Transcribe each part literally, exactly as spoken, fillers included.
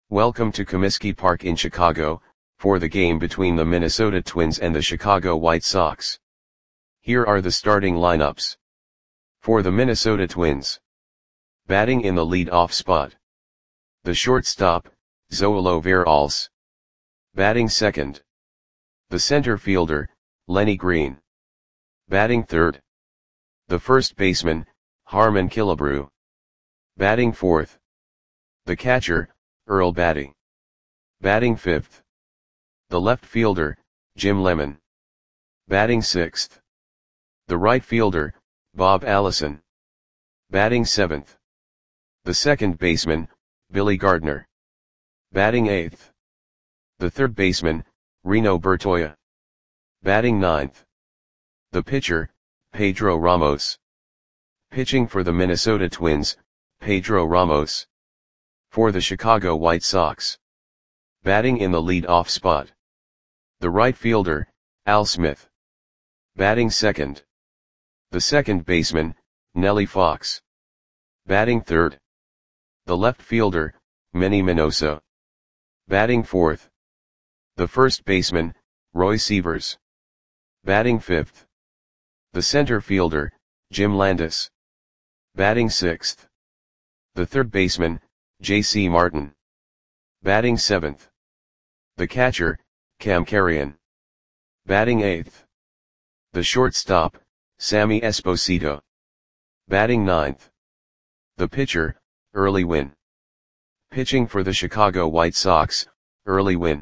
Welcome to Comiskey Park in Chicago, for the game between the Minnesota Twins and the Chicago White Sox. Here are the starting lineups. For the Minnesota Twins. Batting in the lead-off spot. The shortstop, Zoilo Veralce. Batting second. The center fielder, Lenny Green. Batting third. The first baseman, Harmon Killebrew. Batting fourth. The catcher, Earl Battey. Batting fifth. The left fielder, Jim Lemon. Batting sixth. The right fielder, Bob Allison. Batting seventh. The second baseman, Billy Gardner. Batting eighth. The third baseman, Reno Bertoia. Batting ninth. The pitcher, Pedro Ramos. Pitching for the Minnesota Twins, Pedro Ramos. For the Chicago White Sox. Batting in the lead-off spot. The right fielder, Al Smith. Batting second. The second baseman, Nellie Fox. Batting third. The left fielder, Manny Minoso. Batting fourth. The first baseman, Roy Sievers. Batting fifth. The center fielder, Jim Landis. Batting sixth. The third baseman, J C Martin. Batting seventh. The catcher, Cam Carrion. Batting eighth. The shortstop, Sammy Esposito. Batting ninth. The pitcher, Early Wynn. Pitching for the Chicago White Sox, Early Wynn.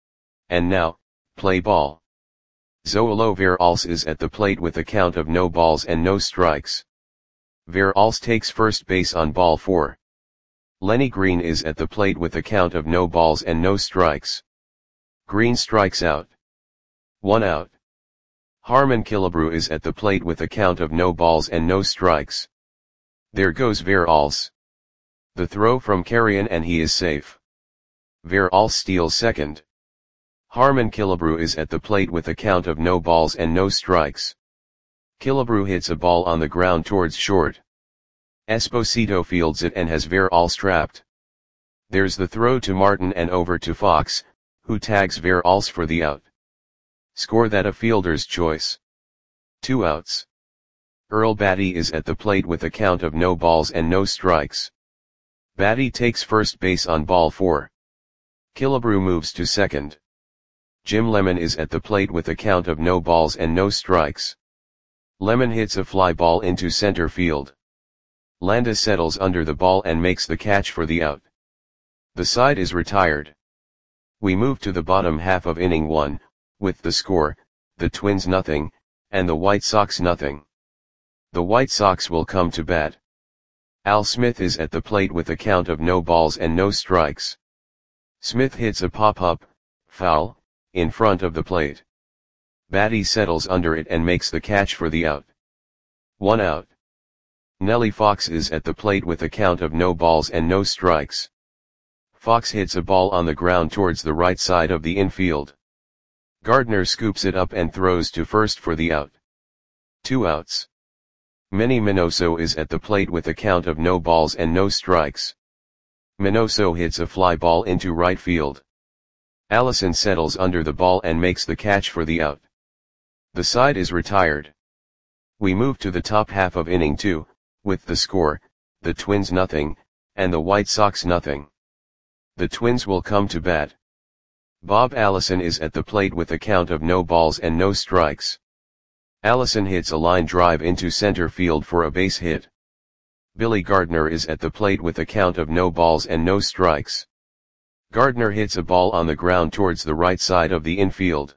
And now, play ball. Zoilo Veralce is at the plate with a count of no balls and no strikes. Veralce takes first base on ball four. Lenny Green is at the plate with a count of no balls and no strikes. Green strikes out. One out. Harmon Killebrew is at the plate with a count of no balls and no strikes. There goes Veralce. The throw from Carrion and he is safe. Veralce steals second. Harmon Killebrew is at the plate with a count of no balls and no strikes. Killebrew hits a ball on the ground towards short. Esposito fields it and has Veralce trapped. There's the throw to Martin and over to Fox, who tags Veralce for the out. Score that a fielder's choice. Two outs. Earl Battey is at the plate with a count of no balls and no strikes. Battey takes first base on ball four. Killebrew moves to second. Jim Lemon is at the plate with a count of no balls and no strikes. Lemon hits a fly ball into center field. Landis settles under the ball and makes the catch for the out. The side is retired. We move to the bottom half of inning one, with the score, the Twins nothing, and the White Sox nothing. The White Sox will come to bat. Al Smith is at the plate with a count of no balls and no strikes. Smith hits a pop-up, foul, in front of the plate. Battey settles under it and makes the catch for the out. One out. Nellie Fox is at the plate with a count of no balls and no strikes. Fox hits a ball on the ground towards the right side of the infield. Gardner scoops it up and throws to first for the out. Two outs. Manny Minoso is at the plate with a count of no balls and no strikes. Minoso hits a fly ball into right field. Allison settles under the ball and makes the catch for the out. The side is retired. We move to the top half of inning two, with the score, the Twins nothing, and the White Sox nothing. The Twins will come to bat. Bob Allison is at the plate with a count of no balls and no strikes. Allison hits a line drive into center field for a base hit. Billy Gardner is at the plate with a count of no balls and no strikes. Gardner hits a ball on the ground towards the right side of the infield.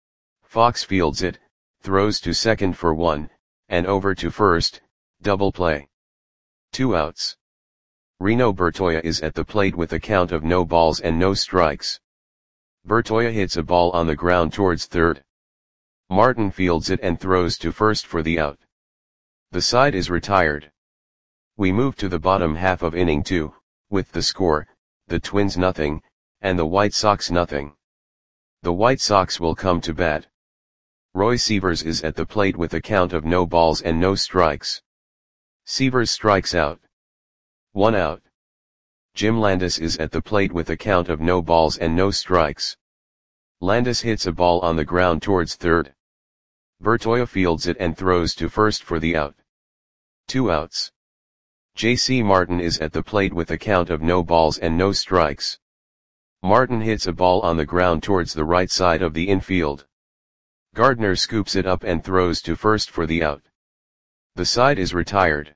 Fox fields it, throws to second for one, and over to first, double play. Two outs. Reno Bertoia is at the plate with a count of no balls and no strikes. Bertoia hits a ball on the ground towards third. Martin fields it and throws to first for the out. The side is retired. We move to the bottom half of inning two, with the score, the Twins nothing, and the White Sox nothing. The White Sox will come to bat. Roy Sievers is at the plate with a count of no balls and no strikes. Sievers strikes out. One out. Jim Landis is at the plate with a count of no balls and no strikes. Landis hits a ball on the ground towards third. Bertoia fields it and throws to first for the out. Two outs. J C Martin is at the plate with a count of no balls and no strikes. Martin hits a ball on the ground towards the right side of the infield. Gardner scoops it up and throws to first for the out. The side is retired.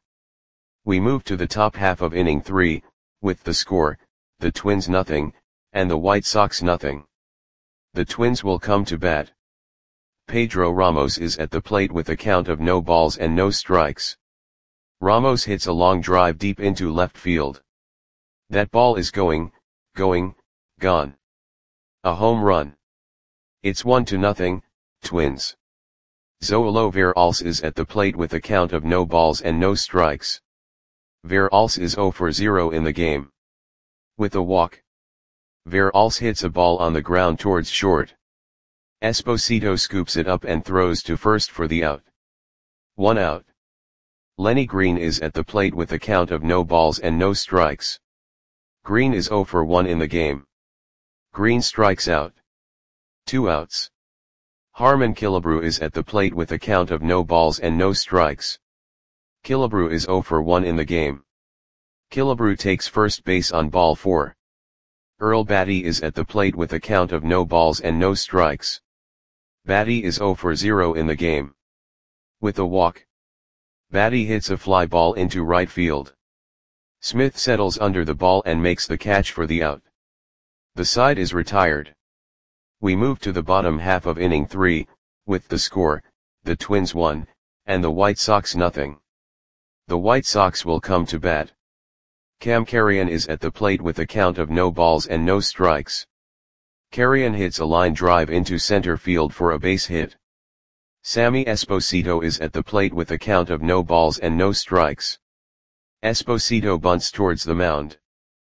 We move to the top half of inning three, with the score, the Twins nothing, and the White Sox nothing. The Twins will come to bat. Pedro Ramos is at the plate with a count of no balls and no strikes. Ramos hits a long drive deep into left field. That ball is going, going, gone. A home run. It's one to nothing, Twins. Zoilo Veralce is at the plate with a count of no balls and no strikes. Veralce is zero for zero in the game. With a walk. Veralce hits a ball on the ground towards short. Esposito scoops it up and throws to first for the out. One out. Lenny Green is at the plate with a count of no balls and no strikes. Green is zero for one in the game. Green strikes out. Two outs. Harmon Killebrew is at the plate with a count of no balls and no strikes. Killebrew is zero for one in the game. Killebrew takes first base on ball four. Earl Batty is at the plate with a count of no balls and no strikes. Batty is zero for zero in the game. With a walk. Batty hits a fly ball into right field. Smith settles under the ball and makes the catch for the out. The side is retired. We move to the bottom half of inning three, with the score, the Twins one, and the White Sox nothing. The White Sox will come to bat. Cam Carrion is at the plate with a count of no balls and no strikes. Carrion hits a line drive into center field for a base hit. Sammy Esposito is at the plate with a count of no balls and no strikes. Esposito bunts towards the mound.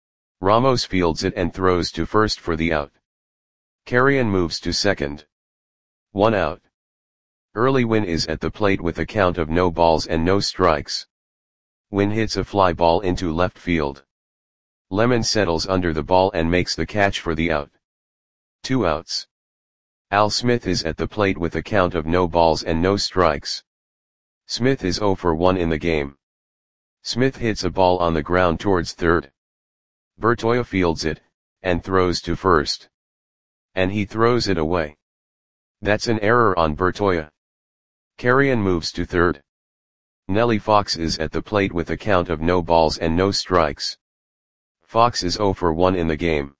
Ramos fields it and throws to first for the out. Carrion moves to second. One out. Early Wynn is at the plate with a count of no balls and no strikes. Wynn hits a fly ball into left field. Lemon settles under the ball and makes the catch for the out. Two outs. Al Smith is at the plate with a count of no balls and no strikes. Smith is zero for one in the game. Smith hits a ball on the ground towards third. Bertoia fields it, and throws to first. And he throws it away. That's an error on Bertoia. Carrion moves to third. Nellie Fox is at the plate with a count of no balls and no strikes. Fox is zero for one in the game.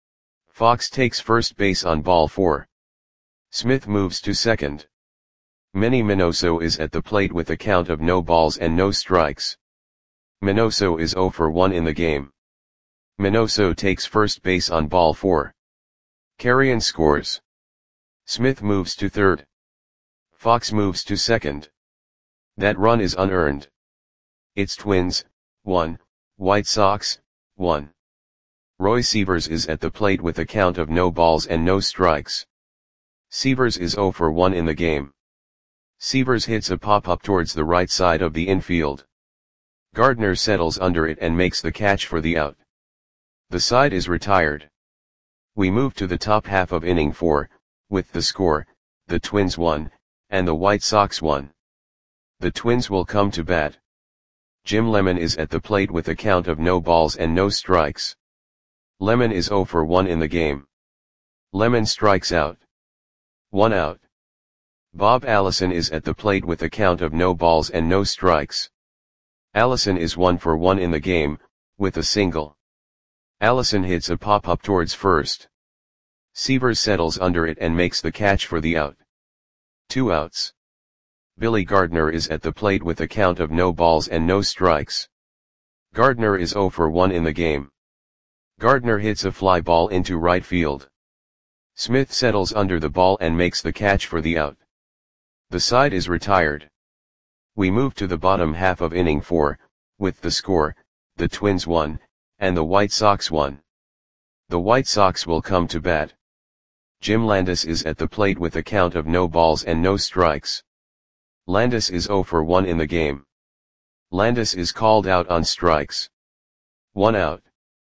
Fox takes first base on ball four. Smith moves to second. Manny Minoso is at the plate with a count of no balls and no strikes. Minoso is zero for one in the game. Minoso takes first base on ball four. Carrion scores. Smith moves to third. Fox moves to second. That run is unearned. It's Twins, one, White Sox, one. Roy Sievers is at the plate with a count of no balls and no strikes. Sievers is zero for one in the game. Sievers hits a pop-up towards the right side of the infield. Gardner settles under it and makes the catch for the out. The side is retired. We move to the top half of inning four, with the score, the Twins one, and the White Sox one. The Twins will come to bat. Jim Lemon is at the plate with a count of no balls and no strikes. Lemon is zero for one in the game. Lemon strikes out. One out. Bob Allison is at the plate with a count of no balls and no strikes. Allison is one for one in the game, with a single. Allison hits a pop-up towards first. Sievers settles under it and makes the catch for the out. Two outs. Billy Gardner is at the plate with a count of no balls and no strikes. Gardner is zero for one in the game. Gardner hits a fly ball into right field. Smith settles under the ball and makes the catch for the out. The side is retired. We move to the bottom half of inning four, with the score, the Twins one, and the White Sox one. The White Sox will come to bat. Jim Landis is at the plate with a count of no balls and no strikes. Landis is zero for one in the game. Landis is called out on strikes. One out.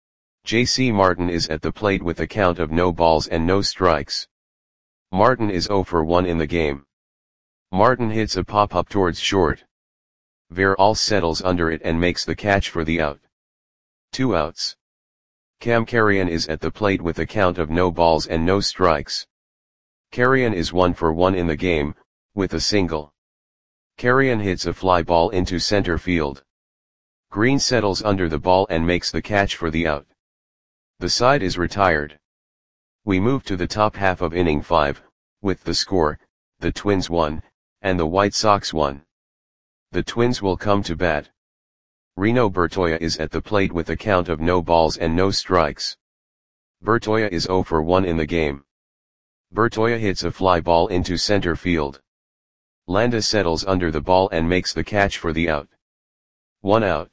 J C Martin is at the plate with a count of no balls and no strikes. Martin is zero for one in the game. Martin hits a pop-up towards short. Veralce settles under it and makes the catch for the out. Two outs. Cam Carrion is at the plate with a count of no balls and no strikes. Carrion is one for one in the game, with a single. Carrion hits a fly ball into center field. Green settles under the ball and makes the catch for the out. The side is retired. We move to the top half of inning five, with the score, the Twins won, and the White Sox won. The Twins will come to bat. Reno Bertoia is at the plate with a count of no balls and no strikes. Bertoia is zero for one in the game. Bertoia hits a fly ball into center field. Landa settles under the ball and makes the catch for the out. One out.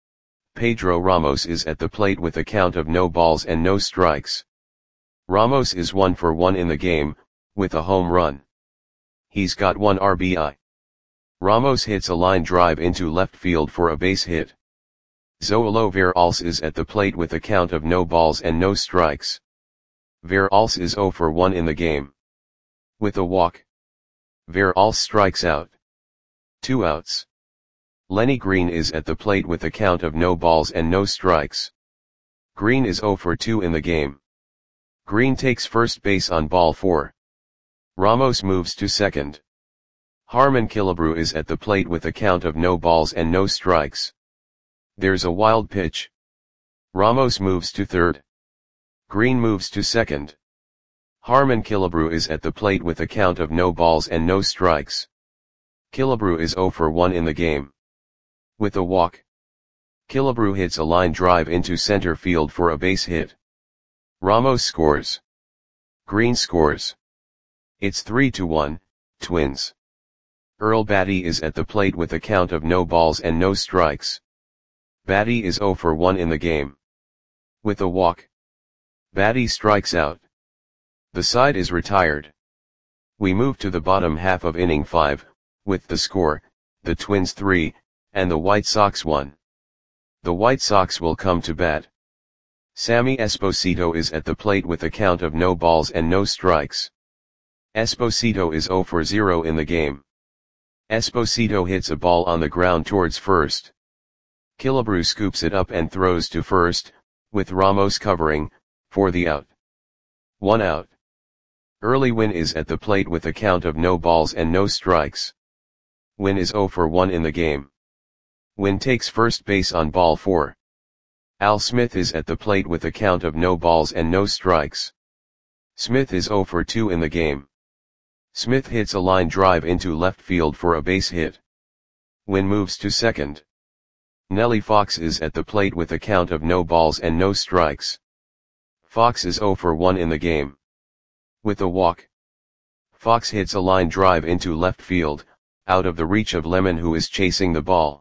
Pedro Ramos is at the plate with a count of no balls and no strikes. Ramos is one for one in the game, with a home run. He's got one R B I. Ramos hits a line drive into left field for a base hit. Zoilo Veralce is at the plate with a count of no balls and no strikes. Veralce is zero for one in the game. With a walk. Veralce strikes out. Two outs. Lenny Green is at the plate with a count of no balls and no strikes. Green is zero for two in the game. Green takes first base on ball four. Ramos moves to second. Harmon Killebrew is at the plate with a count of no balls and no strikes. There's a wild pitch. Ramos moves to third. Green moves to second. Harmon Killebrew is at the plate with a count of no balls and no strikes. Killebrew is zero for one in the game. With a walk. Killebrew hits a line drive into center field for a base hit. Ramos scores. Green scores. It's three to one, Twins. Earl Batty is at the plate with a count of no balls and no strikes. Batty is zero for one in the game. With a walk. Batty strikes out. The side is retired. We move to the bottom half of inning five, with the score, the Twins three, and the White Sox one. The White Sox will come to bat. Sammy Esposito is at the plate with a count of no balls and no strikes. Esposito is zero for zero in the game. Esposito hits a ball on the ground towards first. Killebrew scoops it up and throws to first, with Ramos covering, for the out. One out. Early Wynn is at the plate with a count of no balls and no strikes. Wynn is zero for one in the game. Wynn takes first base on ball four. Al Smith is at the plate with a count of no balls and no strikes. Smith is zero for two in the game. Smith hits a line drive into left field for a base hit. Wynn moves to second. Nellie Fox is at the plate with a count of no balls and no strikes. Fox is zero for one in the game. With a walk. Fox hits a line drive into left field, out of the reach of Lemon, who is chasing the ball.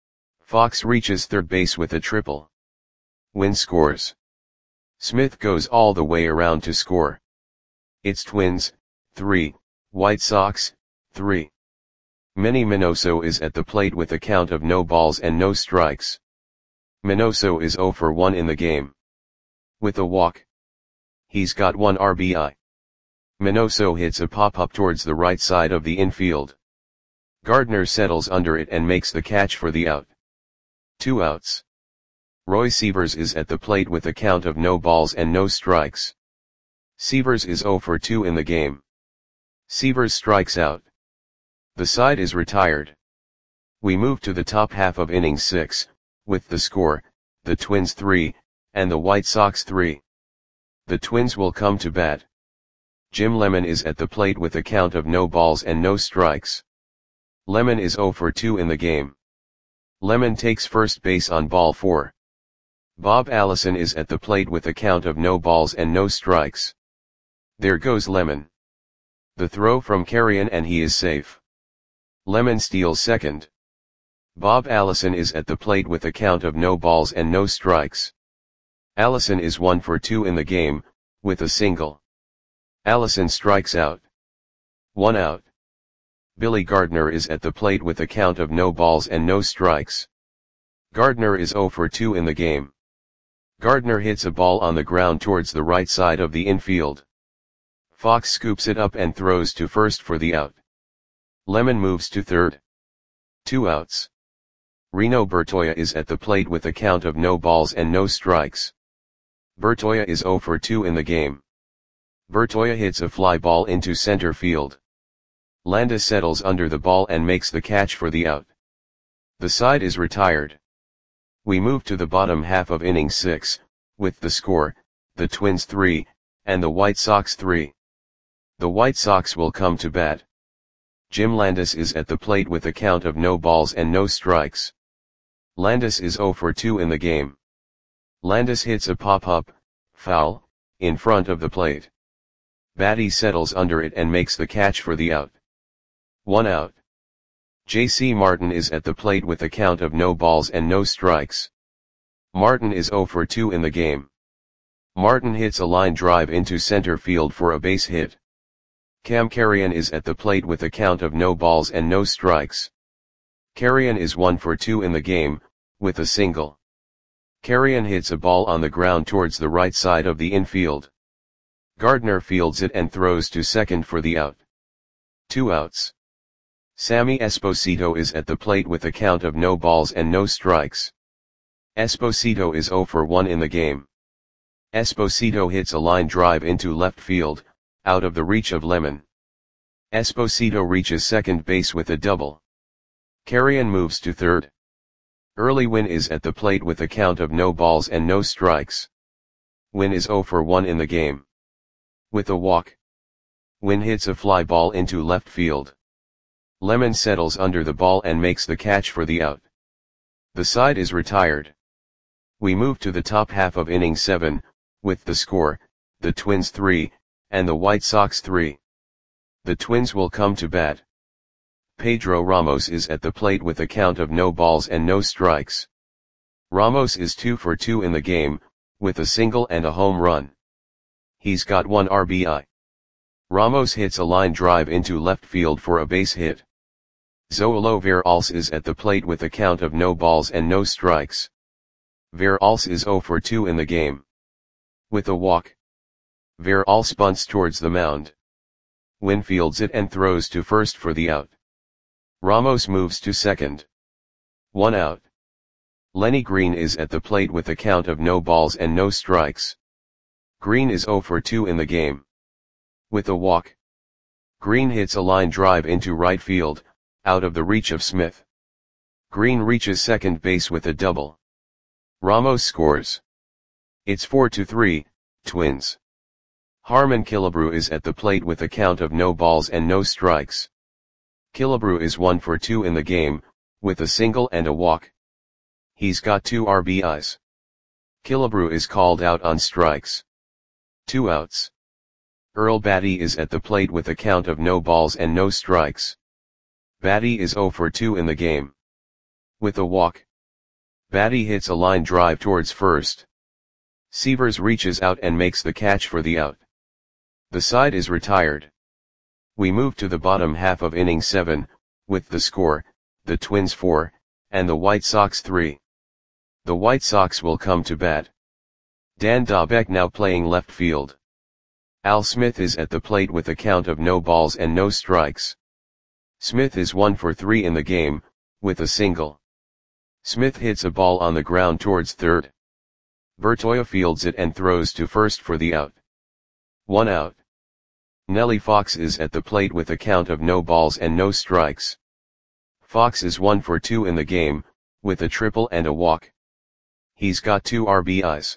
Fox reaches third base with a triple. Wynn scores. Smith goes all the way around to score. It's Twins, three, White Sox, three. Manny Minoso is at the plate with a count of no balls and no strikes. Minoso is zero for one in the game. With a walk. He's got one R B I. Minoso hits a pop-up towards the right side of the infield. Gardner settles under it and makes the catch for the out. Two outs. Roy Sievers is at the plate with a count of no balls and no strikes. Sievers is zero for two in the game. Sievers strikes out. The side is retired. We move to the top half of inning six, with the score, the Twins three, and the White Sox three. The Twins will come to bat. Jim Lemon is at the plate with a count of no balls and no strikes. Lemon is zero for two in the game. Lemon takes first base on ball four. Bob Allison is at the plate with a count of no balls and no strikes. There goes Lemon. The throw from Carrion and he is safe. Lemon steals second. Bob Allison is at the plate with a count of no balls and no strikes. Allison is one for two in the game, with a single. Allison strikes out. One out. Billy Gardner is at the plate with a count of no balls and no strikes. Gardner is zero for two in the game. Gardner hits a ball on the ground towards the right side of the infield. Fox scoops it up and throws to first for the out. Lemon moves to third. Two outs. Reno Bertoia is at the plate with a count of no balls and no strikes. Bertoia is zero for two in the game. Bertoia hits a fly ball into center field. Landis settles under the ball and makes the catch for the out. The side is retired. We move to the bottom half of inning six, with the score, the Twins three, and the White Sox three. The White Sox will come to bat. Jim Landis is at the plate with a count of no balls and no strikes. Landis is zero for two in the game. Landis hits a pop-up, foul, in front of the plate. Batty settles under it and makes the catch for the out. One out. J C Martin is at the plate with a count of no balls and no strikes. Martin is zero for two in the game. Martin hits a line drive into center field for a base hit. Cam Carrion is at the plate with a count of no balls and no strikes. Carrion is one for two in the game, with a single. Carrion hits a ball on the ground towards the right side of the infield. Gardner fields it and throws to second for the out. Two outs. Sammy Esposito is at the plate with a count of no balls and no strikes. Esposito is zero for one in the game. Esposito hits a line drive into left field, out of the reach of Lemon. Esposito reaches second base with a double. Carrion moves to third. Early Wynn is at the plate with a count of no balls and no strikes. Wynn is zero for one in the game. With a walk. Wynn hits a fly ball into left field. Lemon settles under the ball and makes the catch for the out. The side is retired. We move to the top half of inning seven, with the score, the Twins three, and the White Sox three. The Twins will come to bat. Pedro Ramos is at the plate with a count of no balls and no strikes. Ramos is two for two in the game, with a single and a home run. He's got one R B I. Ramos hits a line drive into left field for a base hit. Zoilo Veralles is at the plate with a count of no balls and no strikes. Veralles is zero for two in the game. With a walk. Veralles bunts towards the mound. Wynn fields it and throws to first for the out. Ramos moves to second. One out. Lenny Green is at the plate with a count of no balls and no strikes. Green is zero for two in the game. With a walk. Green hits a line drive into right field, out of the reach of Smith. Green reaches second base with a double. Ramos scores. It's four to three, Twins. Harmon Killebrew is at the plate with a count of no balls and no strikes. Killebrew is one for two in the game, with a single and a walk. He's got two R B Is. Killebrew is called out on strikes. Two outs. Earl Batty is at the plate with a count of no balls and no strikes. Batty is zero for two in the game. With a walk. Batty hits a line drive towards first. Severs reaches out and makes the catch for the out. The side is retired. We move to the bottom half of inning seven, with the score, the Twins four, and the White Sox three. The White Sox will come to bat. Dan Dobek now playing left field. Al Smith is at the plate with a count of no balls and no strikes. Smith is one for three in the game, with a single. Smith hits a ball on the ground towards third. Bertoia fields it and throws to first for the out. One out. Nellie Fox is at the plate with a count of no balls and no strikes. Fox is one for two in the game, with a triple and a walk. He's got two R B Is.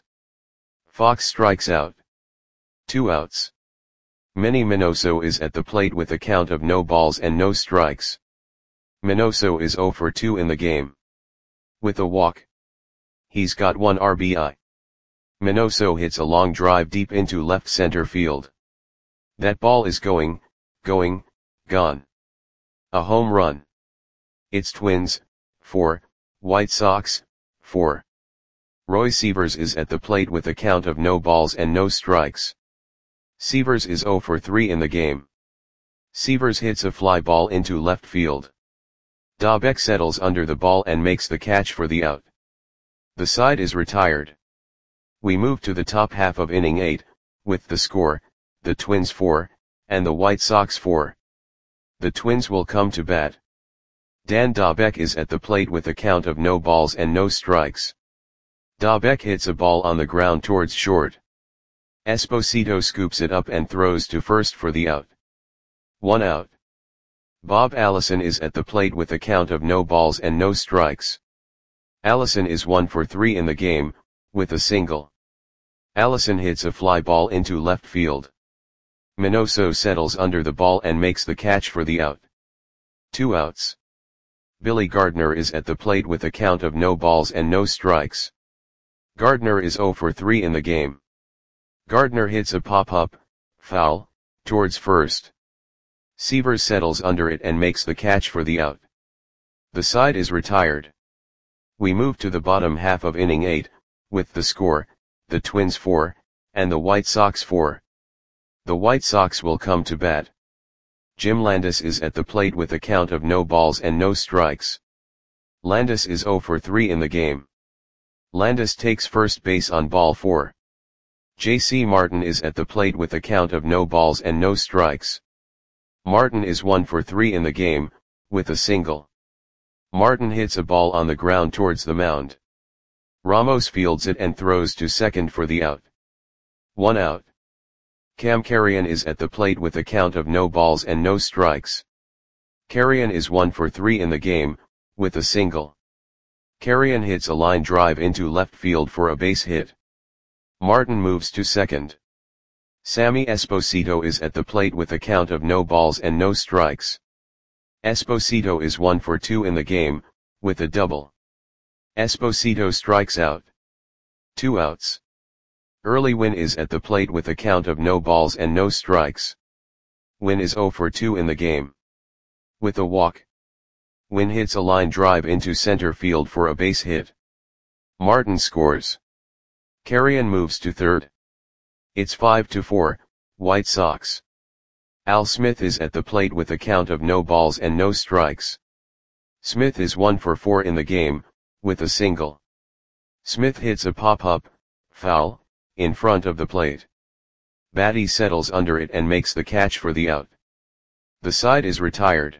Fox strikes out. Two outs. Manny Minoso is at the plate with a count of no balls and no strikes. Minoso is zero for two in the game. With a walk. He's got one R B I. Minoso hits a long drive deep into left center field. That ball is going, going, gone. A home run. It's Twins, four, White Sox, four. Roy Severs is at the plate with a count of no balls and no strikes. Severs is zero for three in the game. Severs hits a fly ball into left field. Dobek settles under the ball and makes the catch for the out. The side is retired. We move to the top half of inning eight, with the score, the Twins four, and the White Sox four. The Twins will come to bat. Dan Dobek is at the plate with a count of no balls and no strikes. Dobek hits a ball on the ground towards short. Esposito scoops it up and throws to first for the out. One out. Bob Allison is at the plate with a count of no balls and no strikes. Allison is one for three in the game, with a single. Allison hits a fly ball into left field. Minoso settles under the ball and makes the catch for the out. Two outs. Billy Gardner is at the plate with a count of no balls and no strikes. Gardner is zero for three in the game. Gardner hits a pop-up, foul, towards first. Seavers settles under it and makes the catch for the out. The side is retired. We move to the bottom half of inning eight, with the score, the Twins four, and the White Sox four. The White Sox will come to bat. Jim Landis is at the plate with a count of no balls and no strikes. Landis is zero for three in the game. Landis takes first base on ball four. J C Martin is at the plate with a count of no balls and no strikes. Martin is one for three in the game, with a single. Martin hits a ball on the ground towards the mound. Ramos fields it and throws to second for the out. One out. Cam Carrion is at the plate with a count of no balls and no strikes. Carrion is one for three in the game, with a single. Carrion hits a line drive into left field for a base hit. Martin moves to second. Sammy Esposito is at the plate with a count of no balls and no strikes. Esposito is one for two in the game, with a double. Esposito strikes out. Two outs. Early Wynn is at the plate with a count of no balls and no strikes. Wynn is zero for two in the game. With a walk. Wynn hits a line drive into center field for a base hit. Martin scores. Carrion moves to third. It's five to four, White Sox. Al Smith is at the plate with a count of no balls and no strikes. Smith is one for four in the game, with a single. Smith hits a pop-up, foul, in front of the plate. Batty settles under it and makes the catch for the out. The side is retired.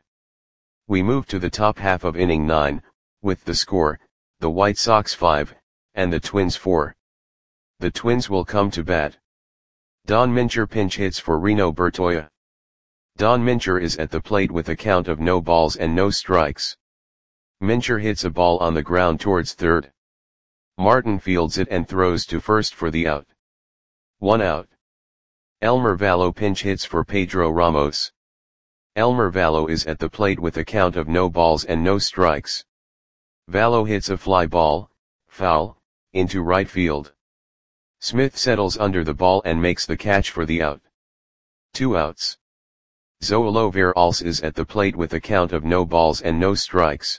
We move to the top half of inning nine, with the score, the White Sox five, and the Twins four. The Twins will come to bat. Don Mincher pinch hits for Reno Bertoia. Don Mincher is at the plate with a count of no balls and no strikes. Mincher hits a ball on the ground towards third. Martin fields it and throws to first for the out. One out. Elmer Vallo pinch hits for Pedro Ramos. Elmer Vallo is at the plate with a count of no balls and no strikes. Vallo hits a fly ball, foul, into right field. Smith settles under the ball and makes the catch for the out. Two outs. Zoilo Veralce is at the plate with a count of no balls and no strikes.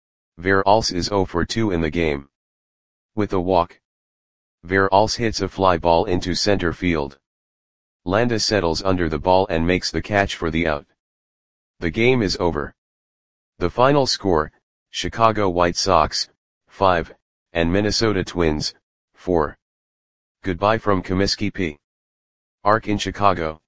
Veralce is zero for two in the game. With a walk. Veralce hits a fly ball into center field. Landis settles under the ball and makes the catch for the out. The game is over. The final score, Chicago White Sox, five, and Minnesota Twins, four. Goodbye from Comiskey P. Ark in Chicago.